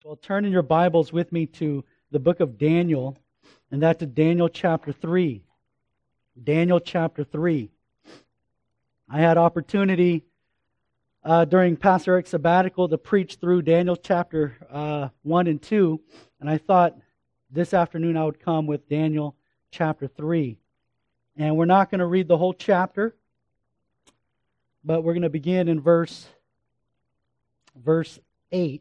Well, turn in your Bibles with me to the book of Daniel, and that's to Daniel chapter 3. Daniel chapter 3. I had opportunity during Pastor Eric's sabbatical to preach through Daniel chapter 1 and 2, and I thought this afternoon I would come with Daniel chapter 3. And we're not going to read the whole chapter, but we're going to begin in verse 8.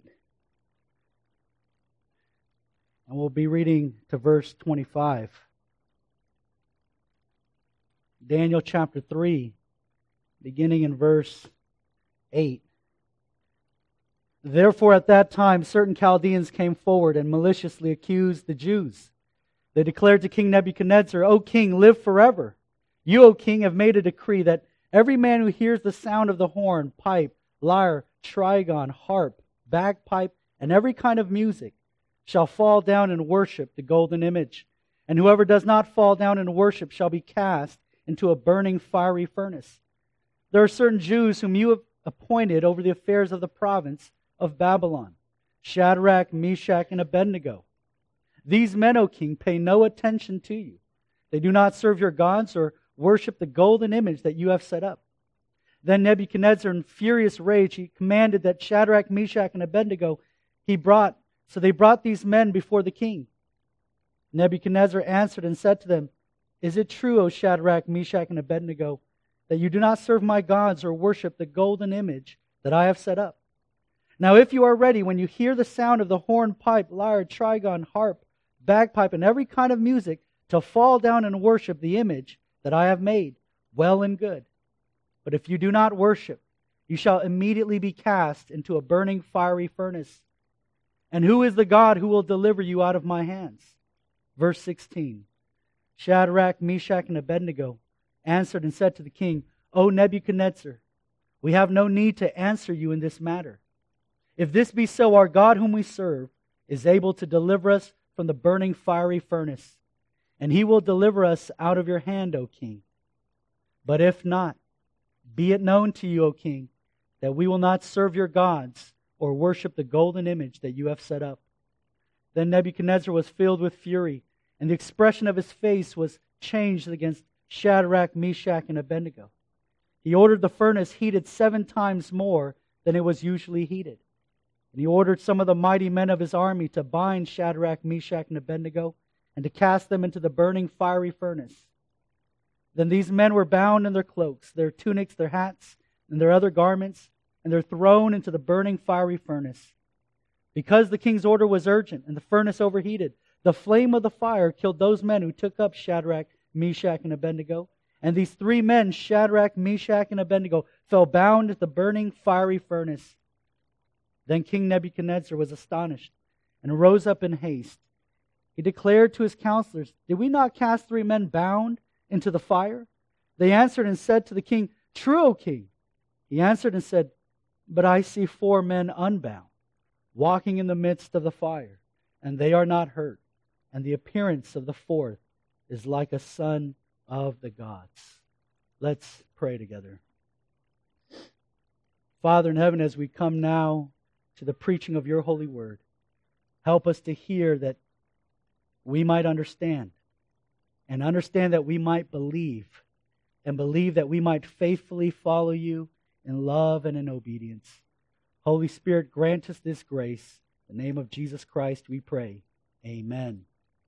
And we'll be reading to verse 25. Daniel chapter 3, beginning in verse 8. Therefore at that time certain Chaldeans came forward and maliciously accused the Jews. They declared to King Nebuchadnezzar, O king, live forever. You, O king, have made a decree that every man who hears the sound of the horn, pipe, lyre, trigon, harp, bagpipe, and every kind of music shall fall down and worship the golden image. And whoever does not fall down and worship shall be cast into a burning fiery furnace. There are certain Jews whom you have appointed over the affairs of the province of Babylon, Shadrach, Meshach, and Abednego. These men, O king, pay no attention to you. They do not serve your gods or worship the golden image that you have set up. Then Nebuchadnezzar, in furious rage, he commanded that Shadrach, Meshach, and Abednego So they brought these men before the king. Nebuchadnezzar answered and said to them, Is it true, O Shadrach, Meshach, and Abednego, that you do not serve my gods or worship the golden image that I have set up? Now if you are ready, when you hear the sound of the horn, pipe, lyre, trigon, harp, bagpipe, and every kind of music, to fall down and worship the image that I have made, well and good. But if you do not worship, you shall immediately be cast into a burning fiery furnace. And who is the God who will deliver you out of my hands? Verse 16. Shadrach, Meshach, and Abednego answered and said to the king, O Nebuchadnezzar, we have no need to answer you in this matter. If this be so, our God whom we serve is able to deliver us from the burning fiery furnace, and he will deliver us out of your hand, O king. But if not, be it known to you, O king, that we will not serve your gods or worship the golden image that you have set up. Then Nebuchadnezzar was filled with fury, and the expression of his face was changed against Shadrach, Meshach, and Abednego. He ordered the furnace heated 7 times more than it was usually heated. And he ordered some of the mighty men of his army to bind Shadrach, Meshach, and Abednego, and to cast them into the burning fiery furnace. Then these men were bound in their cloaks, their tunics, their hats, and their other garments, and they're thrown into the burning fiery furnace. Because the king's order was urgent and the furnace overheated, the flame of the fire killed those men who took up Shadrach, Meshach, and Abednego. And these 3 men, Shadrach, Meshach, and Abednego, fell bound at the burning fiery furnace. Then King Nebuchadnezzar was astonished and rose up in haste. He declared to his counselors, Did we not cast 3 men bound into the fire? They answered and said to the king, True, O king. He answered and said, But I see 4 men unbound, walking in the midst of the fire, and they are not hurt. And the appearance of the 4th is like a son of the gods. Let's pray together. Father in heaven, as we come now to the preaching of your holy word, help us to hear that we might understand, and understand that we might believe, and believe that we might faithfully follow you in love and in obedience. Holy Spirit, grant us this grace. In the name of Jesus Christ we pray. Amen.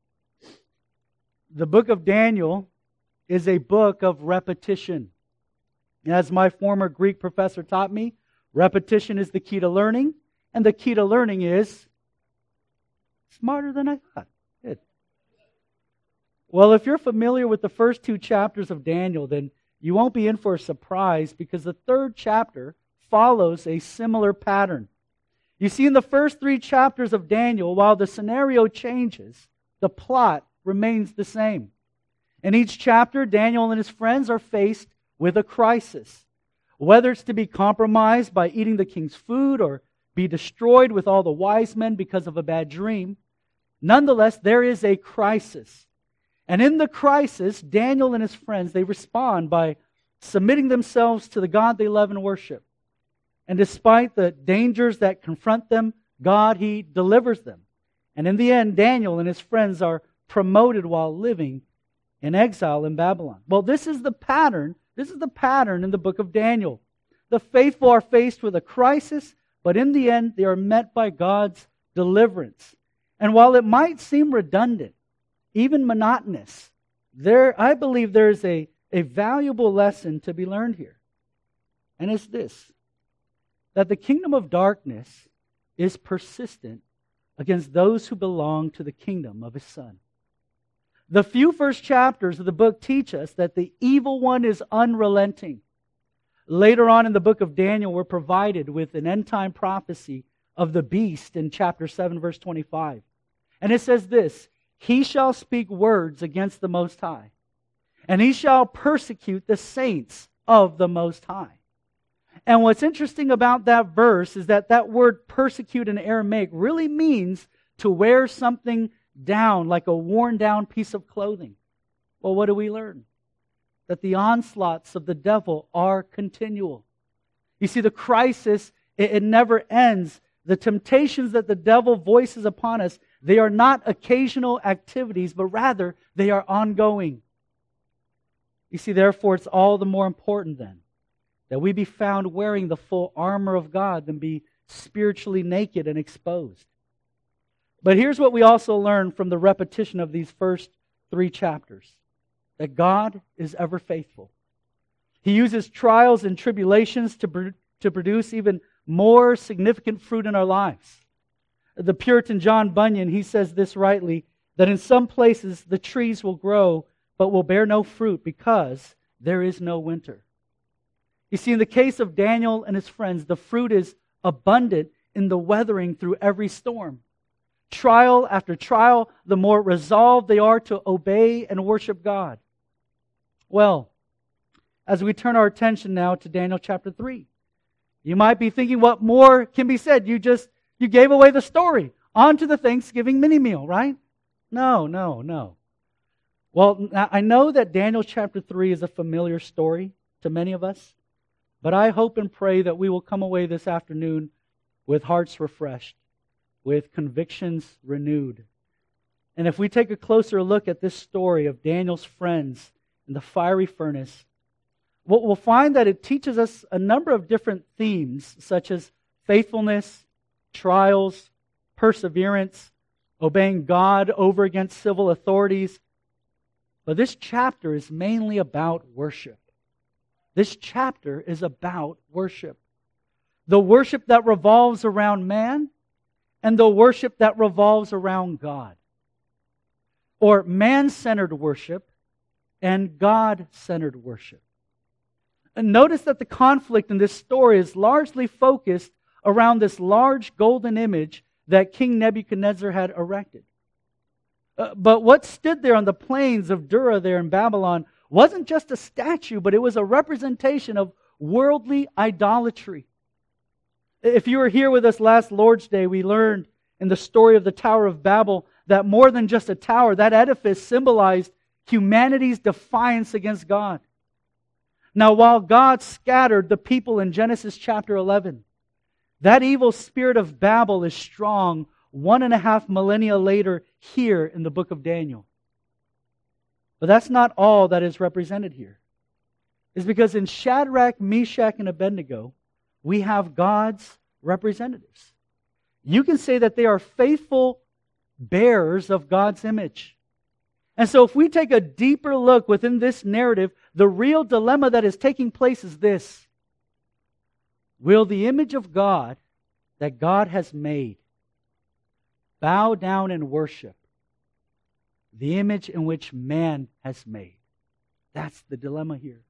The book of Daniel is a book of repetition. As my former Greek professor taught me, repetition is the key to learning, and the key to learning is smarter than I thought. Good. Well, if you're familiar with the first 2 chapters of Daniel, then you won't be in for a surprise, because the 3rd chapter follows a similar pattern. You see, in the first 3 chapters of Daniel, while the scenario changes, the plot remains the same. In each chapter, Daniel and his friends are faced with a crisis. Whether it's to be compromised by eating the king's food or be destroyed with all the wise men because of a bad dream, nonetheless, there is a crisis. And in the crisis, Daniel and his friends, they respond by submitting themselves to the God they love and worship. And despite the dangers that confront them, God, He delivers them. And in the end, Daniel and his friends are promoted while living in exile in Babylon. Well, this is the pattern. This is the pattern in the book of Daniel. The faithful are faced with a crisis, but in the end, they are met by God's deliverance. And while it might seem redundant, even monotonous, I believe there is a valuable lesson to be learned here. And it's this, that the kingdom of darkness is persistent against those who belong to the kingdom of His Son. The few first chapters of the book teach us that the evil one is unrelenting. Later on in the book of Daniel, we're provided with an end-time prophecy of the beast in chapter 7, verse 25. And it says this, "He shall speak words against the Most High, and he shall persecute the saints of the Most High." And what's interesting about that verse is that word persecute in Aramaic really means to wear something down, like a worn down piece of clothing. Well, what do we learn? That the onslaughts of the devil are continual. You see, the crisis, it never ends. The temptations that the devil voices upon us, they are not occasional activities, but rather they are ongoing. You see, therefore, it's all the more important then that we be found wearing the full armor of God than be spiritually naked and exposed. But here's what we also learn from the repetition of these first 3 chapters. That God is ever faithful. He uses trials and tribulations to produce even more significant fruit in our lives. The Puritan John Bunyan, he says this rightly, that in some places the trees will grow but will bear no fruit because there is no winter. You see, in the case of Daniel and his friends, the fruit is abundant in the weathering through every storm. Trial after trial, the more resolved they are to obey and worship God. Well, as we turn our attention now to Daniel chapter 3, you might be thinking, what more can be said? You gave away the story. On to the Thanksgiving mini meal, right? No. Well, I know that Daniel chapter 3 is a familiar story to many of us, but I hope and pray that we will come away this afternoon with hearts refreshed, with convictions renewed. And if we take a closer look at this story of Daniel's friends in the fiery furnace, we'll find that it teaches us a number of different themes, such as faithfulness, trials, perseverance, obeying God over against civil authorities. But this chapter is mainly about worship. This chapter is about worship. The worship that revolves around man and the worship that revolves around God. Or man-centered worship and God-centered worship. And notice that the conflict in this story is largely focused around this large golden image that King Nebuchadnezzar had erected. But what stood there on the plains of Dura there in Babylon wasn't just a statue, but it was a representation of worldly idolatry. If you were here with us last Lord's Day, we learned in the story of the Tower of Babel that more than just a tower, that edifice symbolized humanity's defiance against God. Now, while God scattered the people in Genesis chapter 11, that evil spirit of Babel is strong 1.5 millennia later here in the book of Daniel. But that's not all that is represented here. It's because in Shadrach, Meshach, and Abednego, we have God's representatives. You can say that they are faithful bearers of God's image. And so if we take a deeper look within this narrative, the real dilemma that is taking place is this. Will the image of God that God has made bow down and worship the image in which man has made? That's the dilemma here.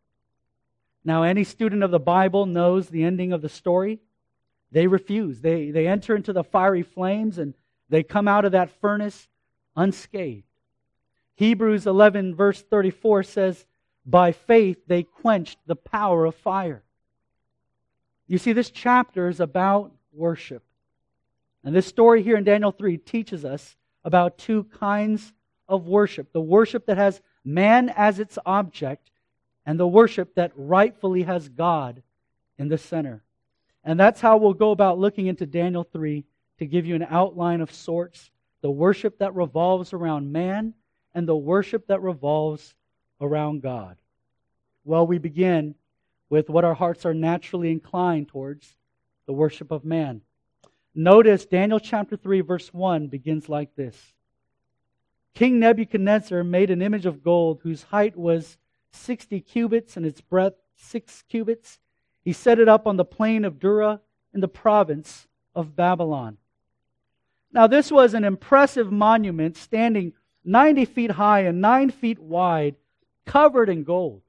Now, any student of the Bible knows the ending of the story. They refuse. They enter into the fiery flames and they come out of that furnace unscathed. Hebrews 11 verse 34 says, by faith they quenched the power of fire. You see, this chapter is about worship. And this story here in Daniel 3 teaches us about 2 kinds of worship. The worship that has man as its object, and the worship that rightfully has God in the center. And that's how we'll go about looking into Daniel 3 to give you an outline of sorts, the worship that revolves around man and the worship that revolves around God. Well, we begin with what our hearts are naturally inclined towards, the worship of man. Notice Daniel chapter 3 verse 1 begins like this. King Nebuchadnezzar made an image of gold whose height was 60 cubits and its breadth 6 cubits. He set it up on the plain of Dura in the province of Babylon. Now this was an impressive monument standing 90 feet high and 9 feet wide, covered in gold.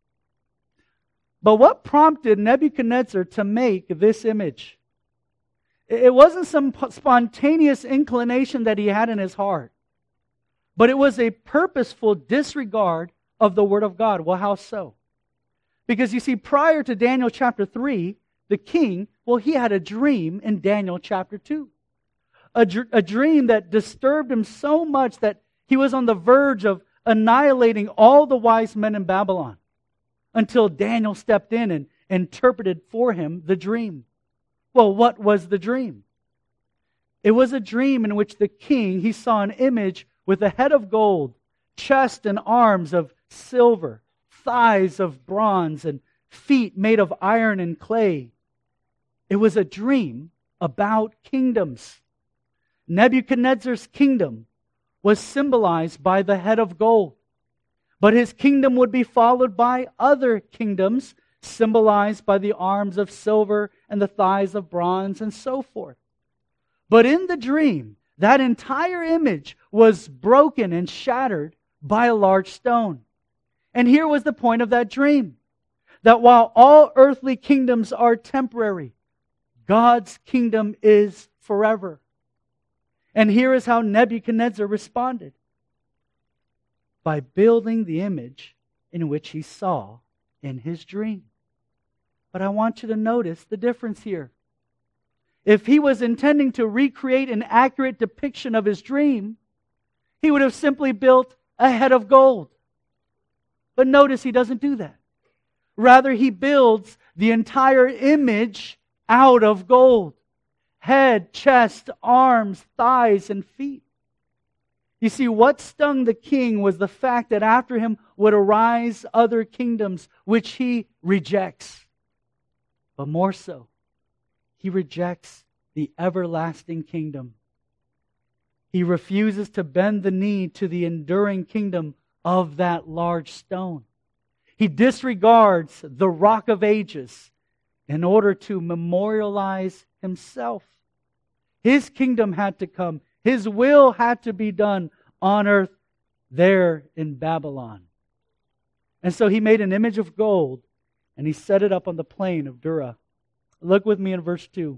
But what prompted Nebuchadnezzar to make this image? It wasn't some spontaneous inclination that he had in his heart, but it was a purposeful disregard of the Word of God. Well, how so? Because you see, prior to Daniel chapter 3, the king, he had a dream in Daniel chapter 2. A dream that disturbed him so much that he was on the verge of annihilating all the wise men in Babylon until Daniel stepped in and interpreted for him the dream. Well, what was the dream? It was a dream in which the king, he saw an image with a head of gold, chest and arms of silver, thighs of bronze, and feet made of iron and clay. It was a dream about kingdoms. Nebuchadnezzar's kingdom was symbolized by the head of gold, but his kingdom would be followed by other kingdoms symbolized by the arms of silver and the thighs of bronze and so forth. But in the dream, that entire image was broken and shattered by a large stone. And here was the point of that dream, that while all earthly kingdoms are temporary, God's kingdom is forever. And here is how Nebuchadnezzar responded. By building the image in which he saw in his dream. But I want you to notice the difference here. If he was intending to recreate an accurate depiction of his dream, he would have simply built a head of gold. But notice he doesn't do that. Rather, he builds the entire image out of gold. Head, chest, arms, thighs, and feet. You see, what stung the king was the fact that after him would arise other kingdoms, which he rejects. But more so, he rejects the everlasting kingdom. He refuses to bend the knee to the enduring kingdom of that large stone. He disregards the Rock of Ages in order to memorialize himself. His kingdom had to come. His will had to be done on earth there in Babylon. And so he made an image of gold and he set it up on the plain of Dura. Look with me in verse 2.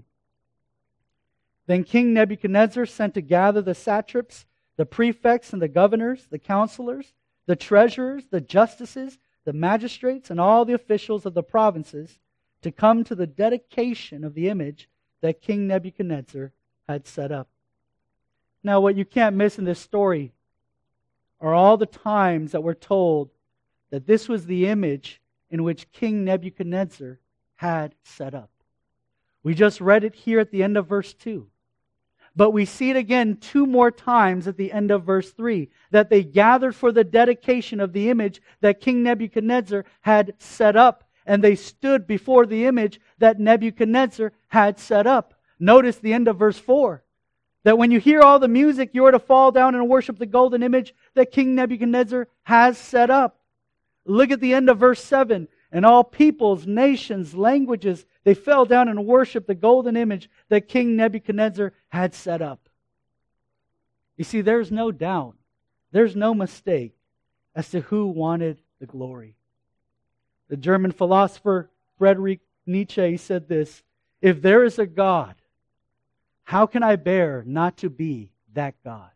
Then King Nebuchadnezzar sent to gather the satraps, the prefects and the governors, the counselors, the treasurers, the justices, the magistrates, and all the officials of the provinces to come to the dedication of the image that King Nebuchadnezzar had set up. Now, what you can't miss in this story are all the times that we're told that this was the image in which King Nebuchadnezzar had set up. We just read it here at the end of verse 2. But we see it again 2 more times at the end of verse 3, that they gathered for the dedication of the image that King Nebuchadnezzar had set up, and they stood before the image that Nebuchadnezzar had set up. Notice the end of verse 4, that when you hear all the music, you are to fall down and worship the golden image that King Nebuchadnezzar has set up. Look at the end of verse 7. And all peoples, nations, languages, they fell down and worshiped the golden image that King Nebuchadnezzar had set up. You see, there's no doubt, there's no mistake as to who wanted the glory. The German philosopher Friedrich Nietzsche said this: if there is a God, how can I bear not to be that God?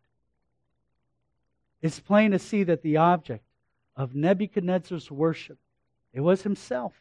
It's plain to see that the object of Nebuchadnezzar's worship, it was himself.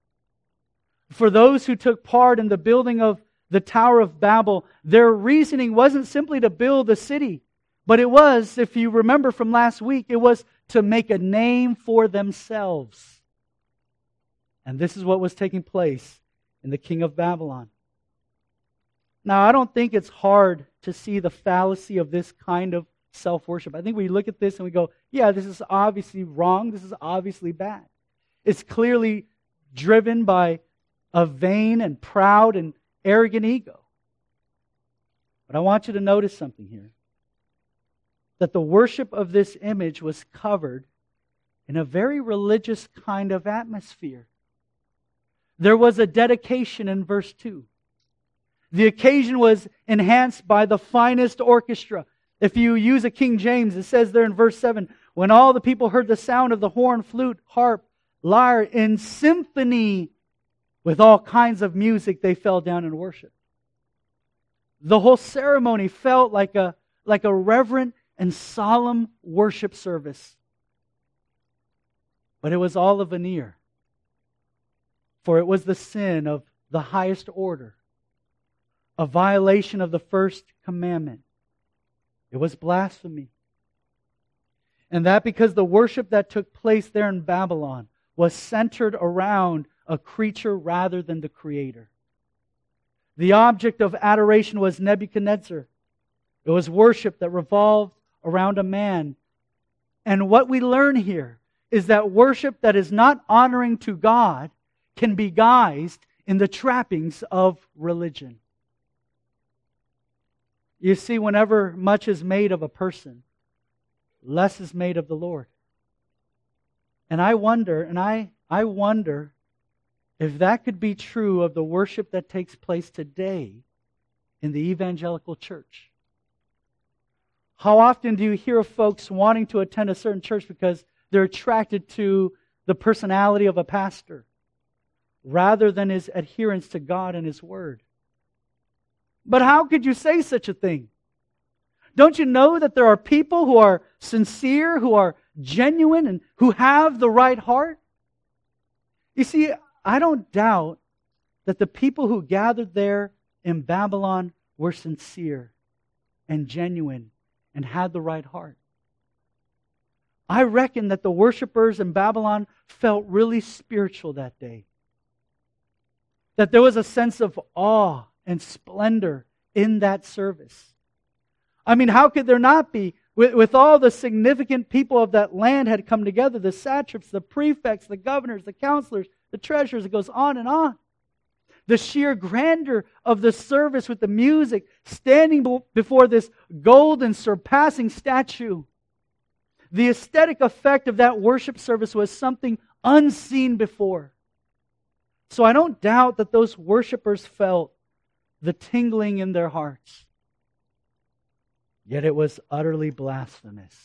For those who took part in the building of the Tower of Babel, their reasoning wasn't simply to build a city, but it was, if you remember from last week, it was to make a name for themselves. And this is what was taking place in the king of Babylon. Now, I don't think it's hard to see the fallacy of this kind of self-worship. I think we look at this and we go, yeah, this is obviously wrong. This is obviously bad. It's clearly driven by a vain and proud and arrogant ego. But I want you to notice something here. That the worship of this image was covered in a very religious kind of atmosphere. There was a dedication in verse 2. The occasion was enhanced by the finest orchestra. If you use a King James, it says there in verse 7, when all the people heard the sound of the horn, flute, harp, lyre, in symphony with all kinds of music, they fell down and worshiped. The whole ceremony felt like a reverent and solemn worship service. But it was all a veneer. For it was the sin of the highest order, a violation of the first commandment. It was blasphemy. And that because the worship that took place there in Babylon was centered around a creature rather than the Creator. The object of adoration was Nebuchadnezzar. It was worship that revolved around a man. And what we learn here is that worship that is not honoring to God can be guised in the trappings of religion. You see, whenever much is made of a person, less is made of the Lord. And I wonder if that could be true of the worship that takes place today in the evangelical church. How often do you hear of folks wanting to attend a certain church because they're attracted to the personality of a pastor rather than his adherence to God and His Word? But how could you say such a thing? Don't you know that there are people who are sincere, who are genuine, and who have the right heart? You see, I don't doubt that the people who gathered there in Babylon were sincere and genuine and had the right heart. I reckon that the worshipers in Babylon felt really spiritual that day. That there was a sense of awe and splendor in that service. I mean, how could there not be? With all the significant people of that land had come together, the satraps, the prefects, the governors, the counselors, the treasurers, it goes on and on. The sheer grandeur of the service with the music, standing before this golden surpassing statue. The aesthetic effect of that worship service was something unseen before. So I don't doubt that those worshipers felt the tingling in their hearts. Yet it was utterly blasphemous.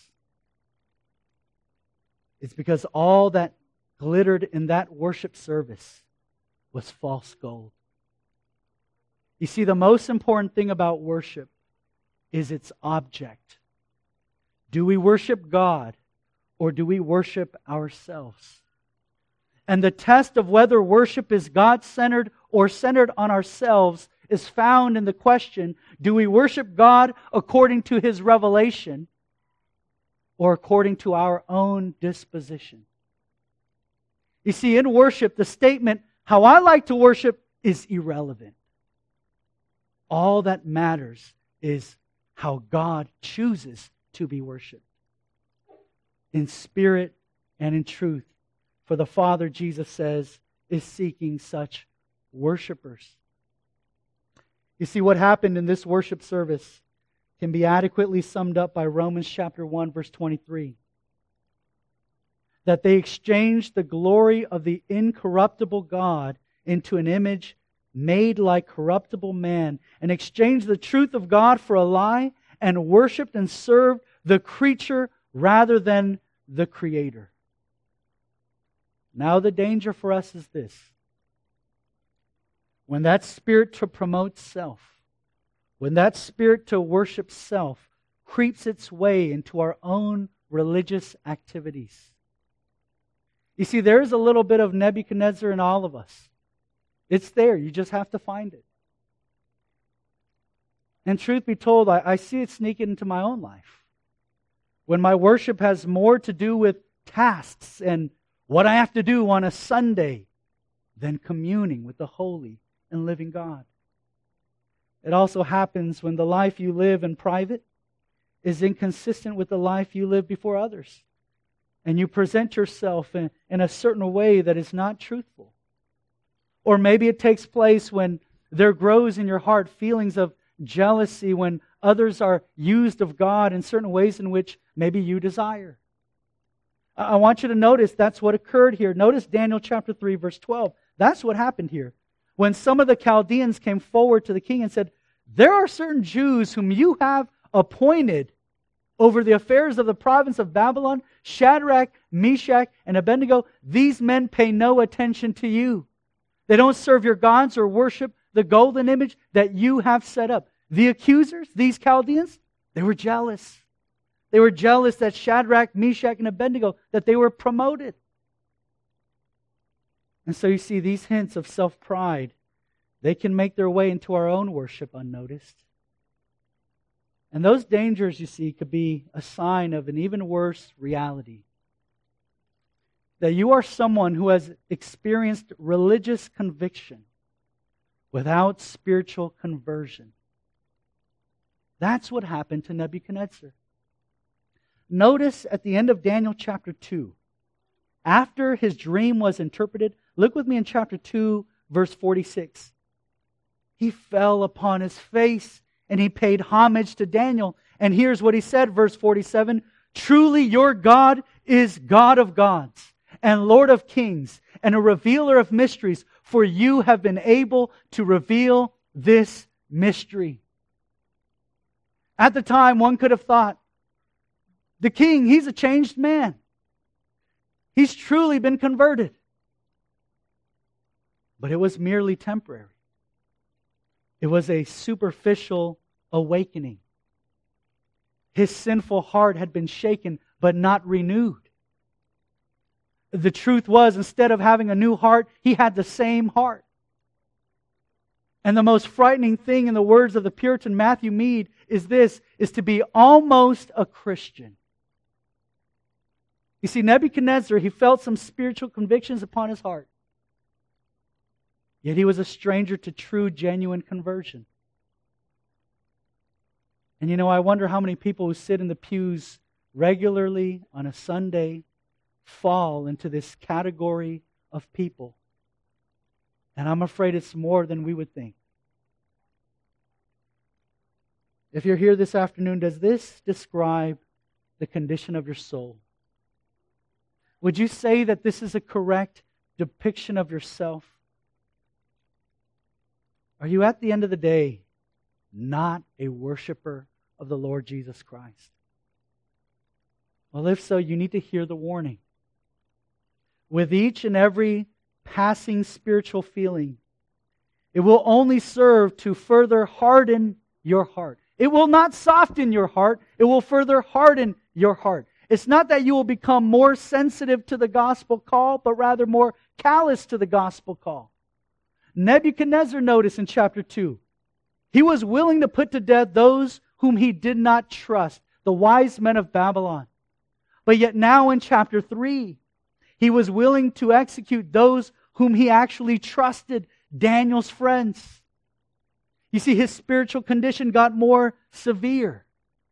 It's because all that glittered in that worship service was false gold. You see, the most important thing about worship is its object. Do we worship God or do we worship ourselves? And the test of whether worship is God-centered or centered on ourselves is found in the question, do we worship God according to His revelation or according to our own disposition? You see, in worship, the statement, how I like to worship, is irrelevant. All that matters is how God chooses to be worshipped. In spirit and in truth. For the Father, Jesus says, is seeking such worshipers. You see, what happened in this worship service can be adequately summed up by Romans chapter 1, verse 23. That they exchanged the glory of the incorruptible God into an image made like corruptible man, and exchanged the truth of God for a lie, and worshipped and served the creature rather than the Creator. Now the danger for us is this. When that spirit to promote self, when that spirit to worship self creeps its way into our own religious activities. You see, there's a little bit of Nebuchadnezzar in all of us. It's there. You just have to find it. And truth be told, I see it sneaking into my own life. When my worship has more to do with tasks and what I have to do on a Sunday than communing with the holy and living God. It also happens when the life you live in private is inconsistent with the life you live before others. And you present yourself in a certain way that is not truthful. Or maybe it takes place when there grows in your heart feelings of jealousy when others are used of God in certain ways in which maybe you desire. I want you to notice that's what occurred here. Notice Daniel chapter 3, verse 12. That's what happened here. When some of the Chaldeans came forward to the king and said, "There are certain Jews whom you have appointed over the affairs of the province of Babylon, Shadrach, Meshach, and Abednego. These men pay no attention to you. They don't serve your gods or worship the golden image that you have set up." The accusers, these Chaldeans, they were jealous. They were jealous that Shadrach, Meshach, and Abednego, that they were promoted. And so you see, these hints of self-pride, they can make their way into our own worship unnoticed. And those dangers, you see, could be a sign of an even worse reality. That you are someone who has experienced religious conviction without spiritual conversion. That's what happened to Nebuchadnezzar. Notice at the end of Daniel chapter 2, after his dream was interpreted, look with me in chapter 2, verse 46. He fell upon his face and he paid homage to Daniel. And here's what he said, verse 47. "Truly your God is God of gods and Lord of kings and a revealer of mysteries, for you have been able to reveal this mystery." At the time, one could have thought, the king, he's a changed man. He's truly been converted. But it was merely temporary. It was a superficial awakening. His sinful heart had been shaken, but not renewed. The truth was, instead of having a new heart, he had the same heart. And the most frightening thing, in the words of the Puritan Matthew Mead, is to be almost a Christian. You see, Nebuchadnezzar, he felt some spiritual convictions upon his heart. Yet he was a stranger to true, genuine conversion. And I wonder how many people who sit in the pews regularly on a Sunday fall into this category of people. And I'm afraid it's more than we would think. If you're here this afternoon, does this describe the condition of your soul? Would you say that this is a correct depiction of yourself? Are you, at the end of the day, not a worshiper of the Lord Jesus Christ? Well, if so, you need to hear the warning. With each and every passing spiritual feeling, it will only serve to further harden your heart. It will not soften your heart. It will further harden your heart. It's not that you will become more sensitive to the gospel call, but rather more callous to the gospel call. Nebuchadnezzar, notice in chapter 2, he was willing to put to death those whom he did not trust, the wise men of Babylon. But yet now in chapter 3, he was willing to execute those whom he actually trusted, Daniel's friends. You see, his spiritual condition got more severe.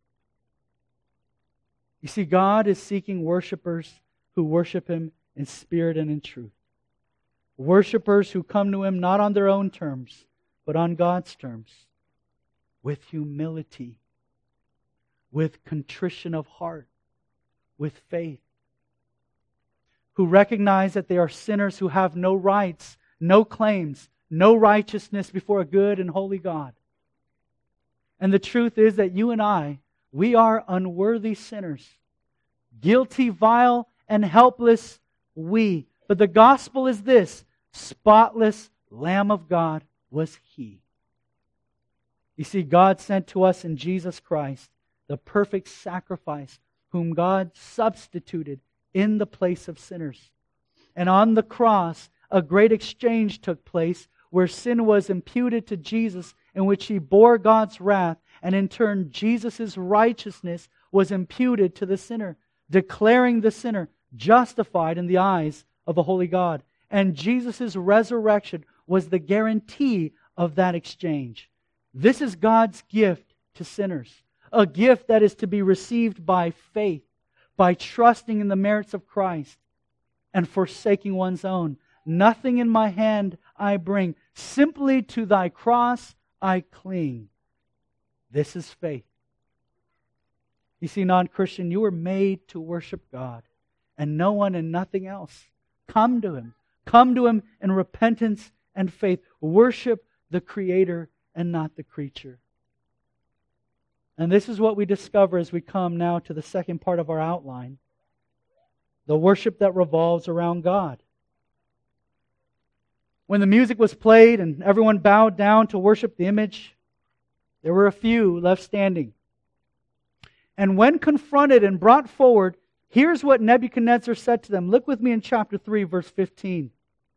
You see, God is seeking worshipers who worship Him in spirit and in truth. Worshipers who come to Him not on their own terms, but on God's terms. With humility, with contrition of heart, with faith. Who recognize that they are sinners who have no rights, no claims, no righteousness before a good and holy God. And the truth is that you and I, we are unworthy sinners. Guilty, vile, and helpless we. But the gospel is this: spotless Lamb of God was He. You see, God sent to us in Jesus Christ the perfect sacrifice, whom God substituted in the place of sinners. And on the cross, a great exchange took place where sin was imputed to Jesus, in which He bore God's wrath, and in turn Jesus' righteousness was imputed to the sinner, declaring the sinner justified in the eyes of a holy God. And Jesus' resurrection was the guarantee of that exchange. This is God's gift to sinners, a gift that is to be received by faith, by trusting in the merits of Christ and forsaking one's own. Nothing in my hand I bring, simply to thy cross I cling. This is faith. You see, non-Christian, you were made to worship God and no one and nothing else. Come to Him. Come to Him in repentance and faith. Worship the Creator and not the creature. And this is what we discover as we come now to the second part of our outline. The worship that revolves around God. When the music was played and everyone bowed down to worship the image, there were a few left standing. And when confronted and brought forward, here's what Nebuchadnezzar said to them. Look with me in chapter 3, verse 15.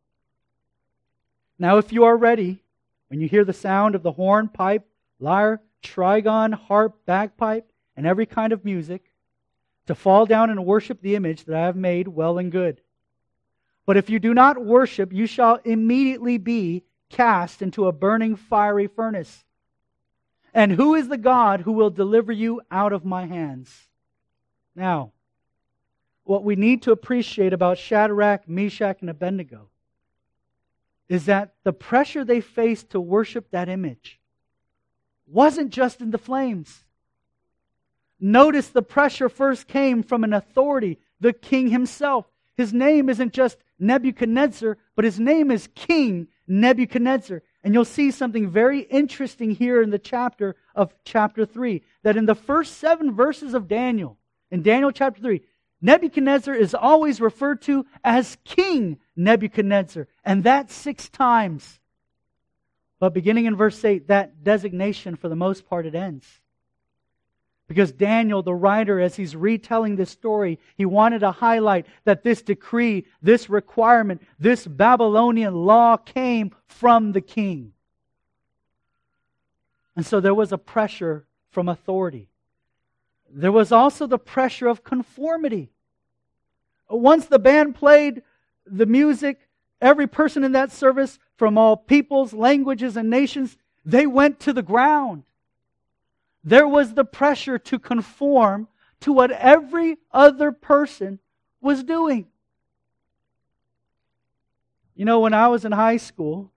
Now if you are ready, when you hear the sound of the horn, pipe, lyre, trigon, harp, bagpipe, and every kind of music, to fall down and worship the image that I have made, well and good. But if you do not worship, you shall immediately be cast into a burning fiery furnace. And who is the God who will deliver you out of my hands? Now, what we need to appreciate about Shadrach, Meshach, and Abednego is that the pressure they faced to worship that image wasn't just in the flames. Notice the pressure first came from an authority, the king himself. His name isn't just Nebuchadnezzar, but his name is King Nebuchadnezzar. And you'll see something very interesting here in the chapter of chapter 3, that in the first 7 verses of Daniel, in Daniel chapter 3, Nebuchadnezzar is always referred to as King Nebuchadnezzar, and that's 6 times. But beginning in verse 8, that designation, for the most part, it ends. Because Daniel, the writer, as he's retelling this story, he wanted to highlight that this decree, this requirement, this Babylonian law came from the king. And so there was a pressure from authority. There was also the pressure of conformity. Once the band played the music, every person in that service, from all peoples, languages, and nations, they went to the ground. There was the pressure to conform to what every other person was doing. You know, when I was in high school,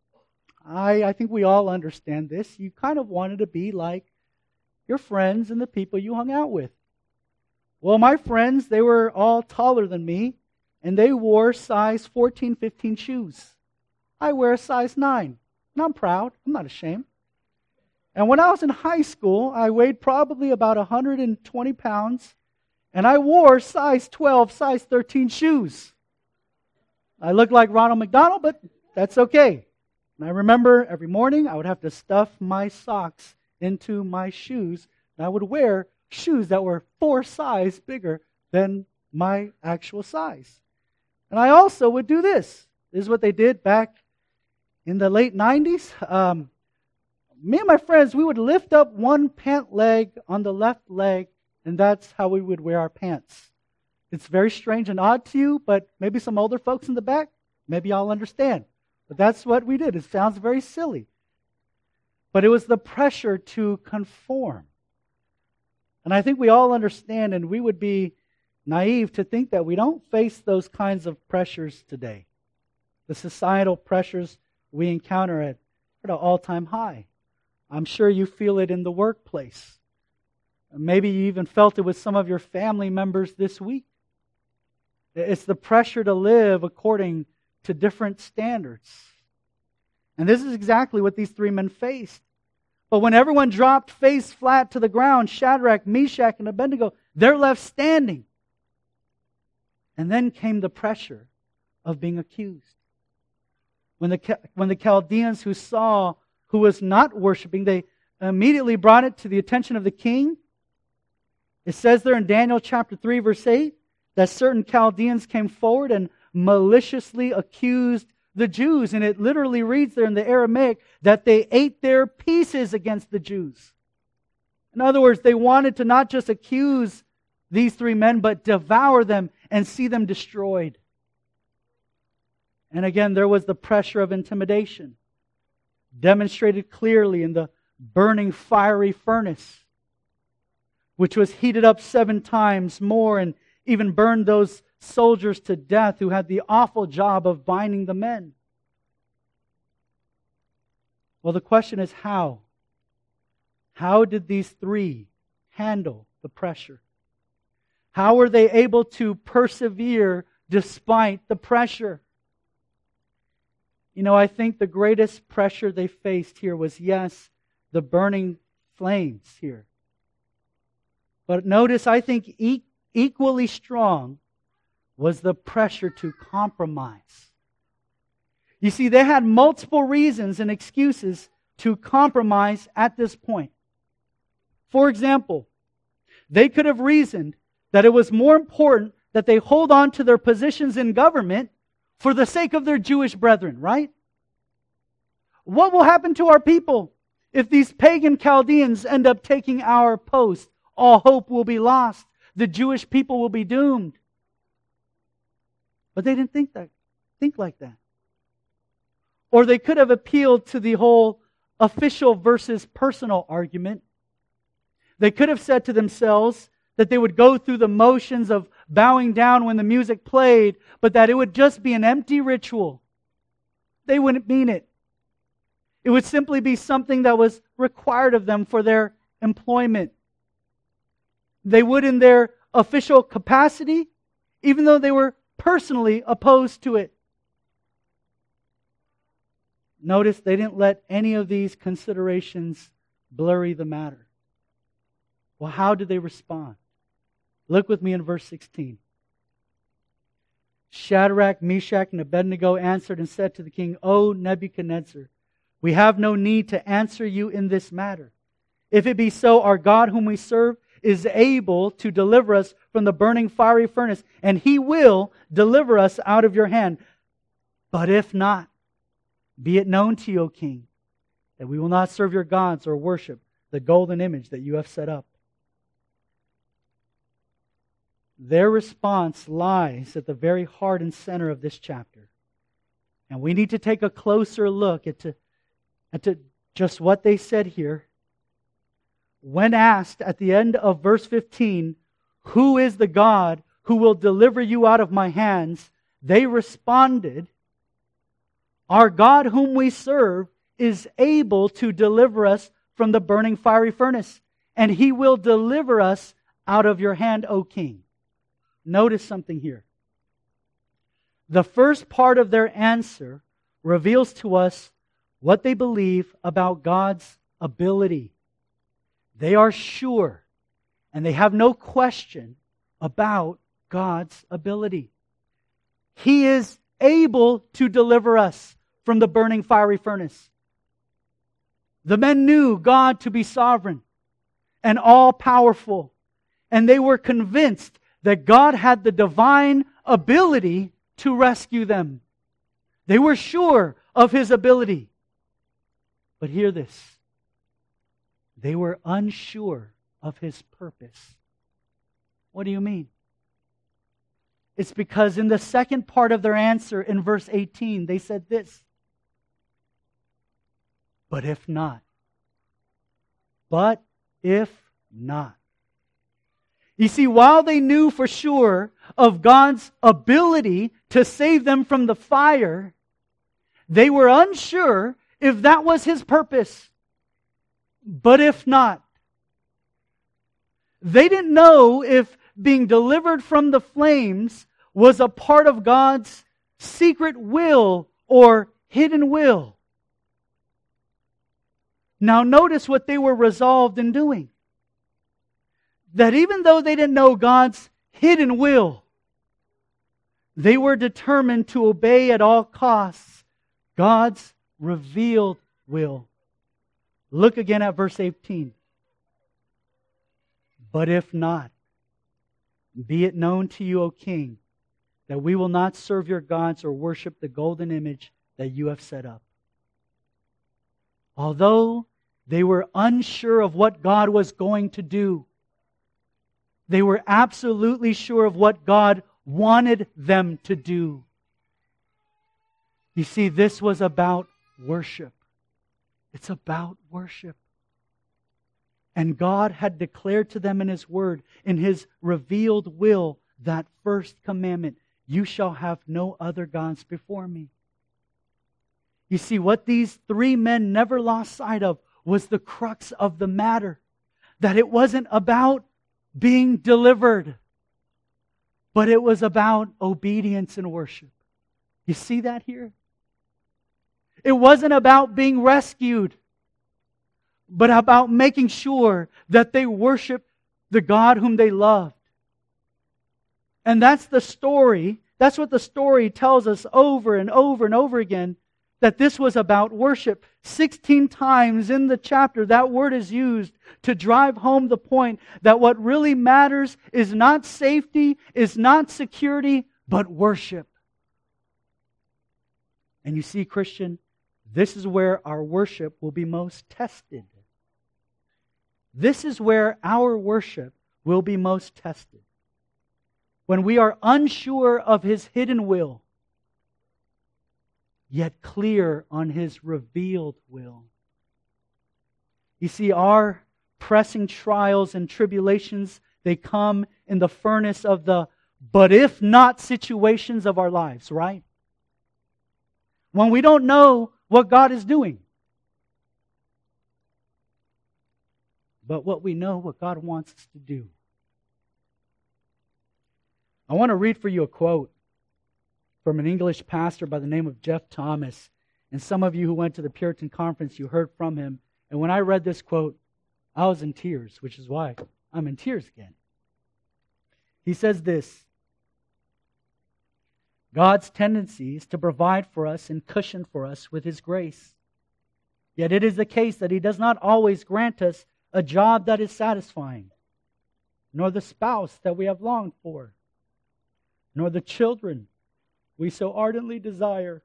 I think we all understand this. You kind of wanted to be like your friends and the people you hung out with. Well, my friends, they were all taller than me, and they wore size 14, 15 shoes. I wear a size 9, and I'm proud. I'm not ashamed. And when I was in high school, I weighed probably about 120 pounds, and I wore size 12, size 13 shoes. I looked like Ronald McDonald, but that's okay. And I remember every morning I would have to stuff my socks into my shoes, and I would wear shoes that were 4 sizes bigger than my actual size. And I also would do this. This is what they did back in the late 90s. Me and my friends, we would lift up one pant leg on the left leg, and that's how we would wear our pants. It's very strange and odd to you, but maybe some older folks in the back, maybe y'all understand. But that's what we did. It sounds very silly. But it was the pressure to conform. And I think we all understand, and we would be naive to think that we don't face those kinds of pressures today. The societal pressures we encounter at an all-time high. I'm sure you feel it in the workplace. Maybe you even felt it with some of your family members this week. It's the pressure to live according to different standards. And this is exactly what these 3 men faced. But when everyone dropped face flat to the ground, Shadrach, Meshach, and Abednego, they're left standing. And then came the pressure of being accused. When the Chaldeans who saw who was not worshiping, they immediately brought it to the attention of the king. It says there in Daniel chapter 3, verse 8, that certain Chaldeans came forward and maliciously accused the Jews. And it literally reads there in the Aramaic that they ate their pieces against the Jews. In other words, they wanted to not just accuse these 3 men, but devour them and see them destroyed. And again, there was the pressure of intimidation, demonstrated clearly in the burning fiery furnace, which was heated up 7 times more and even burned those soldiers to death who had the awful job of binding the men. Well, the question is how? How did these 3 handle the pressure? How were they able to persevere despite the pressure? You know, I think the greatest pressure they faced here was, yes, the burning flames here. But notice, I think equally strong was the pressure to compromise. You see, they had multiple reasons and excuses to compromise at this point. For example, they could have reasoned that it was more important that they hold on to their positions in government for the sake of their Jewish brethren, right? What will happen to our people if these pagan Chaldeans end up taking our post? All hope will be lost. The Jewish people will be doomed. But they didn't think like that. Or they could have appealed to the whole official versus personal argument. They could have said to themselves that they would go through the motions of bowing down when the music played, but that it would just be an empty ritual. They wouldn't mean it. It would simply be something that was required of them for their employment. They would, in their official capacity, even though they were personally opposed to it. Notice they didn't let any of these considerations blurry the matter. Well, how did they respond? Look with me in verse 16. Shadrach, Meshach, and Abednego answered and said to the king, O Nebuchadnezzar, we have no need to answer you in this matter. If it be so, our God whom we serve is able to deliver us from the burning fiery furnace, and He will deliver us out of your hand. But if not, be it known to you, O king, that we will not serve your gods or worship the golden image that you have set up. Their response lies at the very heart and center of this chapter. And we need to take a closer look at just what they said here. When asked at the end of verse 15, who is the God who will deliver you out of my hands? They responded, our God whom we serve is able to deliver us from the burning fiery furnace, and He will deliver us out of your hand, O king. Notice something here. The first part of their answer reveals to us what they believe about God's ability. They are sure, and they have no question about God's ability. He is able to deliver us from the burning fiery furnace. The men knew God to be sovereign and all-powerful, and they were convinced that God had the divine ability to rescue them. They were sure of His ability. But hear this. They were unsure of His purpose. What do you mean? It's because in the second part of their answer in verse 18, they said this. But if not. But if not. You see, while they knew for sure of God's ability to save them from the fire, they were unsure if that was His purpose. But if not. They didn't know if being delivered from the flames was a part of God's secret will or hidden will. Now notice what they were resolved in doing. That even though they didn't know God's hidden will, they were determined to obey at all costs God's revealed will. Look again at verse 18. But if not, be it known to you, O king, that we will not serve your gods or worship the golden image that you have set up. Although they were unsure of what God was going to do, they were absolutely sure of what God wanted them to do. You see, this was about worship. It's about worship. And God had declared to them in His Word, in His revealed will, that first commandment, you shall have no other gods before me. You see, what these three men never lost sight of was the crux of the matter. That it wasn't about being delivered, but it was about obedience and worship. You see that here? It wasn't about being rescued, but about making sure that they worship the God whom they loved. And that's the story. That's what the story tells us over and over and over again, that this was about worship. 16 times in the chapter, that word is used to drive home the point that what really matters is not safety, is not security, but worship. And you see, Christian, this is where our worship will be most tested. This is where our worship will be most tested. When we are unsure of His hidden will, yet clear on His revealed will. You see, our pressing trials and tribulations, they come in the furnace of the but if not situations of our lives, right? When we don't know what God is doing. But what we know, what God wants us to do. I want to read for you a quote from an English pastor by the name of Jeff Thomas. And some of you who went to the Puritan Conference, you heard from him. And when I read this quote, I was in tears, which is why I'm in tears again. He says this: God's tendency is to provide for us and cushion for us with His grace. Yet it is the case that He does not always grant us a job that is satisfying, nor the spouse that we have longed for, nor the children we so ardently desire.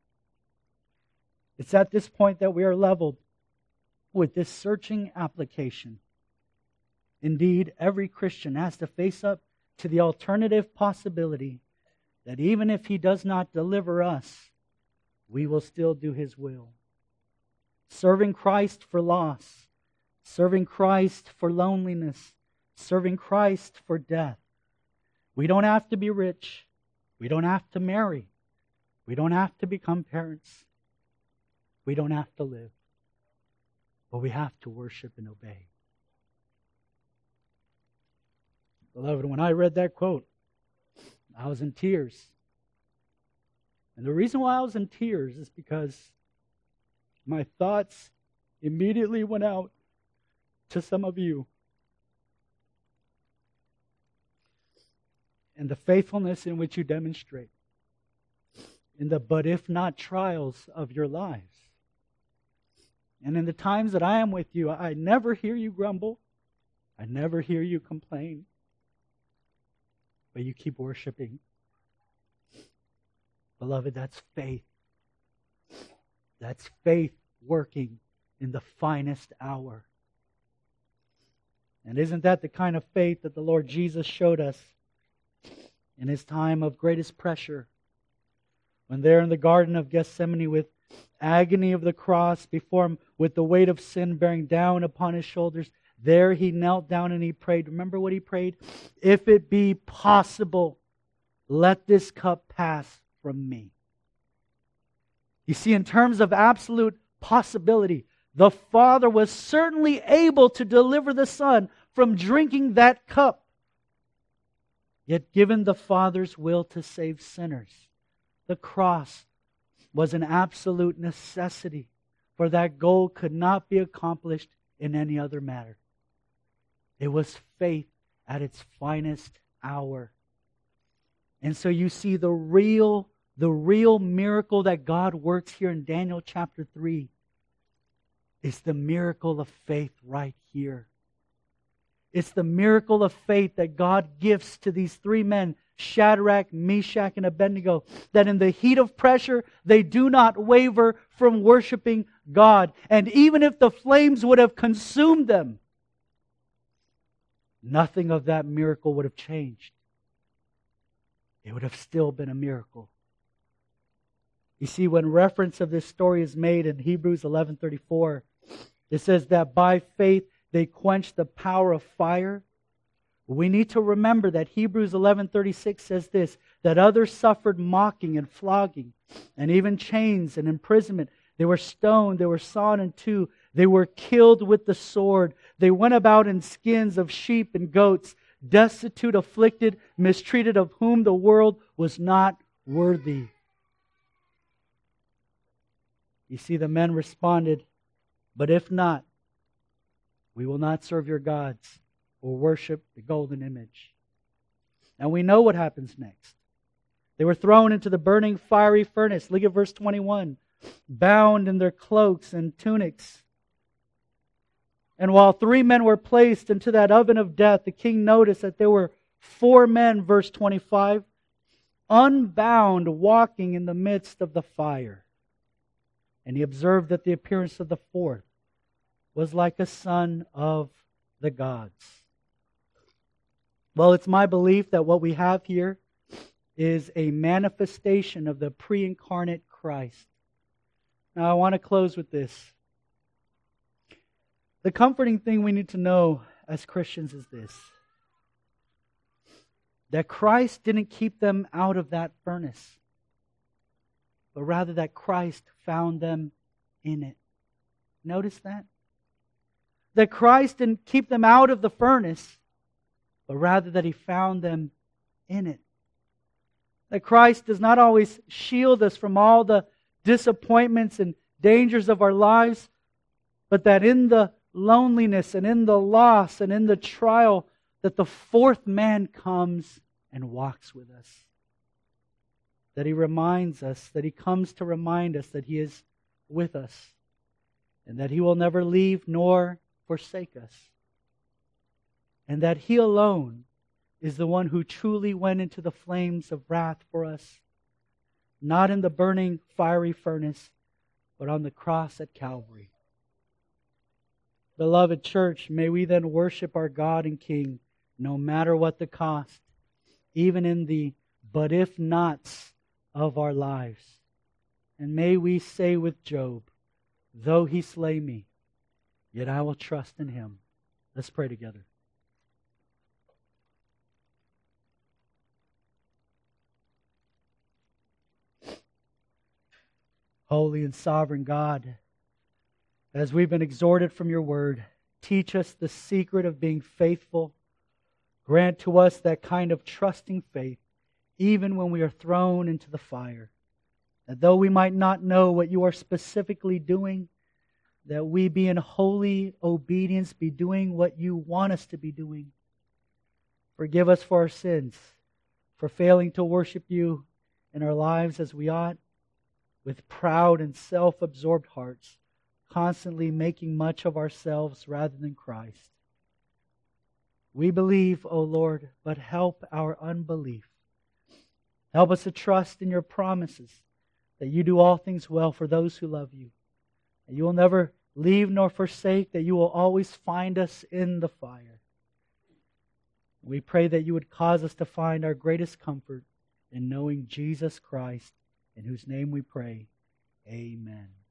It's at this point that we are leveled with this searching application. Indeed, every Christian has to face up to the alternative possibility that even if He does not deliver us, we will still do His will. Serving Christ for loss, serving Christ for loneliness, serving Christ for death. We don't have to be rich. We don't have to marry. We don't have to become parents. We don't have to live. But we have to worship and obey. Beloved, when I read that quote, I was in tears. And the reason why I was in tears is because my thoughts immediately went out to some of you. And the faithfulness in which you demonstrate. In the but if not trials of your lives. And in the times that I am with you, I never hear you grumble. I never hear you complain. But you keep worshiping. Beloved, that's faith. That's faith working in the finest hour. And isn't that the kind of faith that the Lord Jesus showed us in His time of greatest pressure? When there in the Garden of Gethsemane, with agony of the cross before Him, with the weight of sin bearing down upon His shoulders, there He knelt down and He prayed. Remember what He prayed? If it be possible, let this cup pass from me. You see, in terms of absolute possibility, the Father was certainly able to deliver the Son from drinking that cup. Yet given the Father's will to save sinners, the cross was an absolute necessity, for that goal could not be accomplished in any other manner. It was faith at its finest hour. And so you see the real miracle that God works here in Daniel chapter 3 is the miracle of faith right here. It's the miracle of faith that God gives to these three men, Shadrach, Meshach, and Abednego, that in the heat of pressure, they do not waver from worshiping God. And even if the flames would have consumed them, nothing of that miracle would have changed. It would have still been a miracle. You see, when reference of this story is made in Hebrews 11:34, it says that by faith they quench the power of fire. We need to remember that Hebrews 11:36 says this, that others suffered mocking and flogging, and even chains and imprisonment. They were stoned, they were sawn in two, they were killed with the sword. They went about in skins of sheep and goats, destitute, afflicted, mistreated, of whom the world was not worthy. You see, the men responded, but if not, we will not serve your gods or worship the golden image. And we know what happens next. They were thrown into the burning fiery furnace. Look at verse 21. Bound in their cloaks and tunics. And while 3 men were placed into that oven of death, the king noticed that there were 4 men, verse 25, unbound, walking in the midst of the fire. And he observed that the appearance of the 4th was like a son of the gods. Well, it's my belief that what we have here is a manifestation of the pre-incarnate Christ. Now, I want to close with this. The comforting thing we need to know as Christians is this: that Christ didn't keep them out of that furnace, but rather that Christ found them in it. Notice that? That Christ didn't keep them out of the furnace, but rather that He found them in it. That Christ does not always shield us from all the disappointments and dangers of our lives, but that in the loneliness and in the loss and in the trial, that the 4th man comes and walks with us. That He reminds us, that He comes to remind us that He is with us, and that He will never leave nor forsake us. And that He alone is the one who truly went into the flames of wrath for us, not in the burning fiery furnace, but on the cross at Calvary. Beloved church, may we then worship our God and King no matter what the cost, even in the but if nots of our lives. And may we say with Job, though He slay me, yet I will trust in Him. Let's pray together. Holy and sovereign God, as we've been exhorted from Your Word, teach us the secret of being faithful. Grant to us that kind of trusting faith, even when we are thrown into the fire. That though we might not know what You are specifically doing, that we be in holy obedience, be doing what You want us to be doing. Forgive us for our sins, for failing to worship You in our lives as we ought, with proud and self-absorbed hearts, constantly making much of ourselves rather than Christ. We believe, O Lord, but help our unbelief. Help us to trust in Your promises, that You do all things well for those who love You, that You will never leave nor forsake, that You will always find us in the fire. We pray that You would cause us to find our greatest comfort in knowing Jesus Christ, in whose name we pray. Amen.